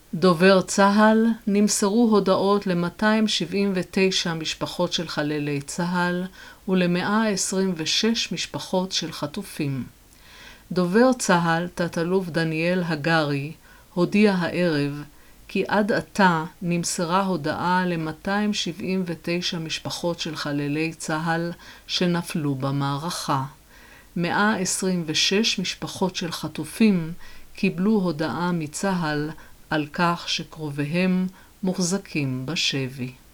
דובר צה"ל, נמסרו הודעות ל-279 משפחות של חללי צה"ל ול-126 משפחות של חטופים. דובר צה"ל, תת-אלוף דניאל הגרי, הודיע הערב כי עד עתה נמסרה הודעה ל-279 משפחות של חללי צה"ל שנפלו במערכה. 126 משפחות של חטופים קיבלו הודעה מצה"ל על כך שקרוביהם מוחזקים בשבי.